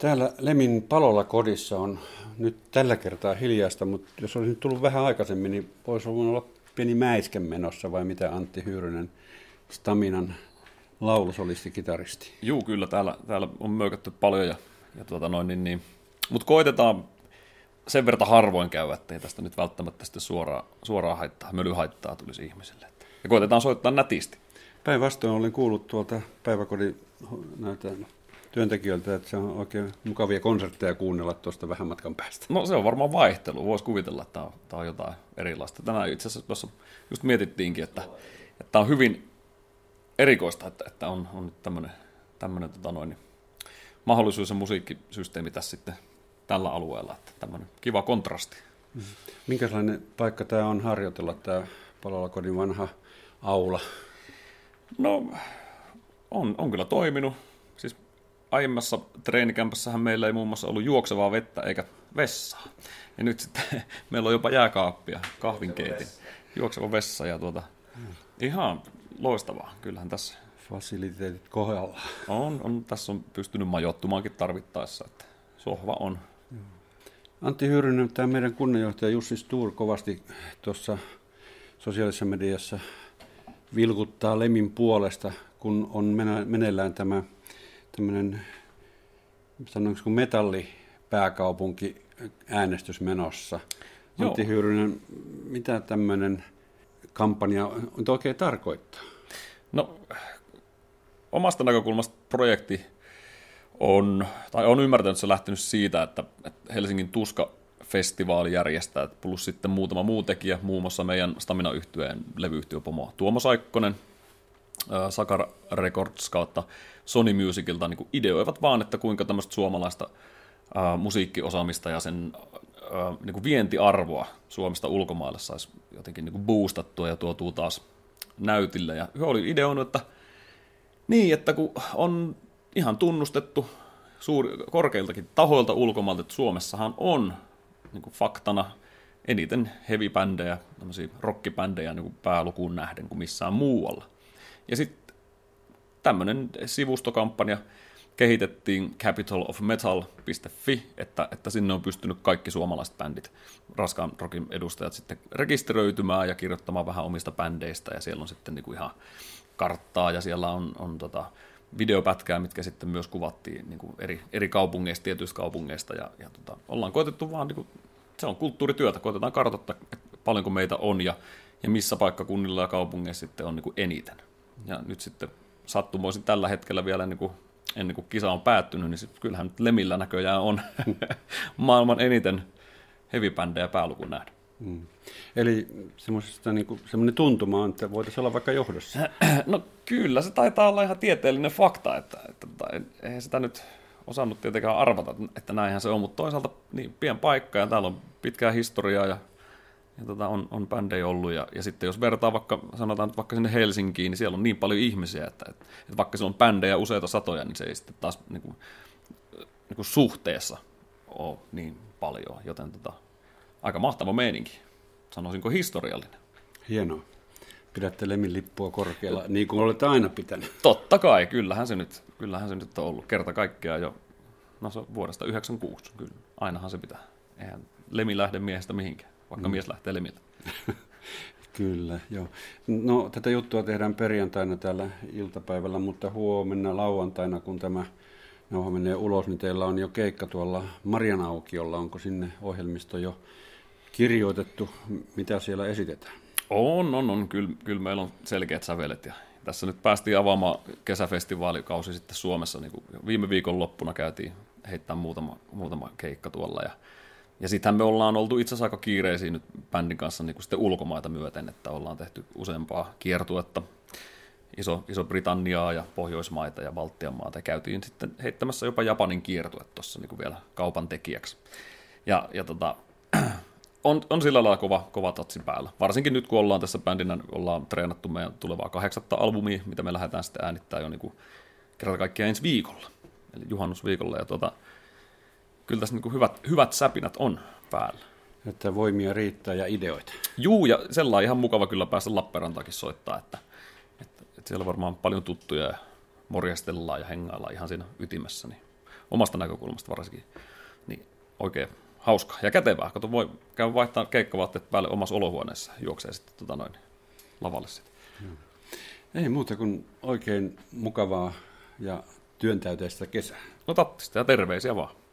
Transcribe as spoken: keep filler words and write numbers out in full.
Täällä Lemin Palola kodissa on nyt tällä kertaa hiljaista, mutta jos olisi nyt tullut vähän aikaisemmin, niin voisi olla pieni mäisken menossa, vai mitä Antti Hyyrynen, Staminan laulusolisti, kitaristi? Juu, kyllä, täällä, täällä on möykätty paljon, ja, ja tuota noin, niin, niin. Mutta koitetaan sen verran harvoin käydä, ettei tästä nyt välttämättä sitten suoraa, suoraa haittaa, mölyhaittaa tulisi ihmiselle. Ja koitetaan soittaa nätisti. Päinvastoin olen kuullut tuolta päiväkodin näitä työntekijöiltä, että se on oikein mukavia konsertteja kuunnella tuosta vähän matkan päästä. No se on varmaan vaihtelu. Voisi kuvitella, että tämä on, tämä on jotain erilaista. Tänään itse asiassa tuossa just mietittiinkin, että, että tämä on hyvin erikoista, että, että on, on nyt tämmöinen, tämmöinen tota noin, mahdollisuus ja musiikkisysteemi tässä sitten tällä alueella. Että tämmöinen kiva kontrasti. Minkälainen paikka tämä on harjoitella, tämä Palolakodin vanha aula? No on, on kyllä toiminut. Siis aiemmassa treenikämpässähän meillä ei muun muassa ollut juoksevaa vettä eikä vessaa. Ja nyt sitten meillä on jopa jääkaappia, kahvinkeitin, juokseva vessa ja tuota, ihan loistavaa. Kyllähän tässä fasiliteetit kohdalla. On, on, tässä on pystynyt majoittumaankin tarvittaessa, että sohva on. Antti Hyyrynen, tämä meidän kunnanjohtaja Jussi Stur kovasti tuossa sosiaalisessa mediassa vilkuttaa Lemin puolesta, kun on meneillään tämä tämmöinen, sanoinko kuin metallipääkaupunki äänestys menossa. Joo. Antti Hyyrynen, mitä tämmöinen kampanja on oikein tarkoittaa? No, omasta näkökulmasta projekti on, tai on ymmärtänyt, että se on lähtenyt siitä, että Helsingin Tuska-festivaali järjestää, plus sitten muutama muu tekijä, muun muassa meidän Stamina-yhtyeen levyyhtiöpomo Tuomo Saikkonen, Sakar Records kautta Sony Musicilta niin kuin ideoivat vaan, että kuinka tämmöistä suomalaista ää, musiikkiosaamista ja sen ää, niin kuin vientiarvoa Suomesta ulkomaille saisi jotenkin niin kuin boostattua ja tuotua taas näytille. Ja he oli ideoinut, että niin, että kun on ihan tunnustettu suuri, korkeiltakin tahoilta ulkomailta, että Suomessahan on niin kuin faktana eniten heavy-bändejä, tämmöisiä rockibändejä niin kuin päälukuun nähden kuin missään muualla. Ja sitten tämmöinen sivustokampanja kehitettiin capital of metal piste fi, että, että sinne on pystynyt kaikki suomalaiset bändit, raskaan rockin edustajat sitten rekisteröitymään ja kirjoittamaan vähän omista bändeistä, ja siellä on sitten niinku ihan karttaa, ja siellä on, on tota videopätkää, mitkä sitten myös kuvattiin niinku eri, eri kaupungeista, tietyistä kaupungeista, ja, ja tota, ollaan koetettu vaan, niinku, se on kulttuurityötä, koetetaan kartoittaa, paljonko meitä on, ja, ja missä paikkakunnilla ja kaupungeissa sitten on niinku eniten. Ja nyt sitten sattumoisin tällä hetkellä vielä niin kuin, ennen kuin kisa on päättynyt, niin sitten kyllähän nyt Lemillä näköjään on maailman eniten heavy-bändejä päälukuun nähdä. Mm. Eli niin kuin, semmoinen tuntuma on, että voitaisiin olla vaikka johdossa. No kyllä, se taitaa olla ihan tieteellinen fakta, että, että, että eihän sitä nyt osannut tietenkään arvata, että näinhän se on, mutta toisaalta niin pieni paikka ja täällä on pitkää historiaa ja Ja tota, on, on bändejä ollut, ja, ja sitten jos vertaa vaikka, sanotaan nyt vaikka sinne Helsinkiin, niin siellä on niin paljon ihmisiä, että, että, että vaikka siellä on bändejä useita satoja, niin se ei sitten taas niin kuin, niin kuin suhteessa ole niin paljon, joten tota, aika mahtava meininki, sanoisinko historiallinen. Hienoa. Pidätte Lemin lippua korkealla, niin kuin olette aina pitänyt. Totta kai, kyllähän se nyt, kyllähän se nyt on ollut kerta kaikkiaan jo, no se on vuodesta yhdeksänkymmentäkuusi, kyllä, ainahan se pitää, eihän Lemi lähde miehestä mihinkään. Vaikka mm. mies lähtee Lemiltä. Kyllä, joo. No, tätä juttua tehdään perjantaina täällä iltapäivällä, mutta huomenna lauantaina, kun tämä nauha menee ulos, niin teillä on jo keikka tuolla Marianaukiolla. Onko sinne ohjelmisto jo kirjoitettu? Mitä siellä esitetään? On, on, on. Kyllä, kyllä meillä on selkeät sävelet. Ja tässä nyt päästiin avaamaan kesäfestivaalikausi sitten Suomessa. Niin kuin viime viikon loppuna käytiin heittämään muutama, muutama keikka tuolla, ja Ja sittenhän me ollaan oltu itse asiassa aika kiireisiä nyt bändin kanssa niin kuin sitten ulkomaita myöten, että ollaan tehty useampaa kiertuetta, Iso, Iso-Britanniaa ja Pohjoismaita ja Baltian maata, ja käytiin sitten heittämässä jopa Japanin kiertue tuossa niin kuin vielä kaupan tekijäksi. Ja, ja tota, on, on sillä lailla kova, kova tatsi päällä, varsinkin nyt kun ollaan tässä bändinä, ollaan treenattu meidän tulevaa kahdeksatta albumia, mitä me lähdetään sitten äänittämään jo niin kuin kerta kaikkiaan ensi viikolla, eli juhannusviikolla, ja tota, kyllä tässä niin kuin hyvät, hyvät säpinät on päällä. Että voimia riittää ja ideoita. Juu, ja sellainen ihan mukava kyllä päästä Lappeenrantaakin soittaa, että, että, että siellä on varmaan paljon tuttuja ja morjestellaan ja hengaillaan ihan siinä ytimessä, niin omasta näkökulmasta varsinkin, niin oikein hauska ja kätevää. Kato, voi käydä vaihtaa keikkavaatteet päälle omassa olohuoneessa, juoksee sitten tota noin, lavalle sitten. Ei muuta kuin oikein mukavaa ja työntäyteistä kesää. No tattista ja terveisiä vaan.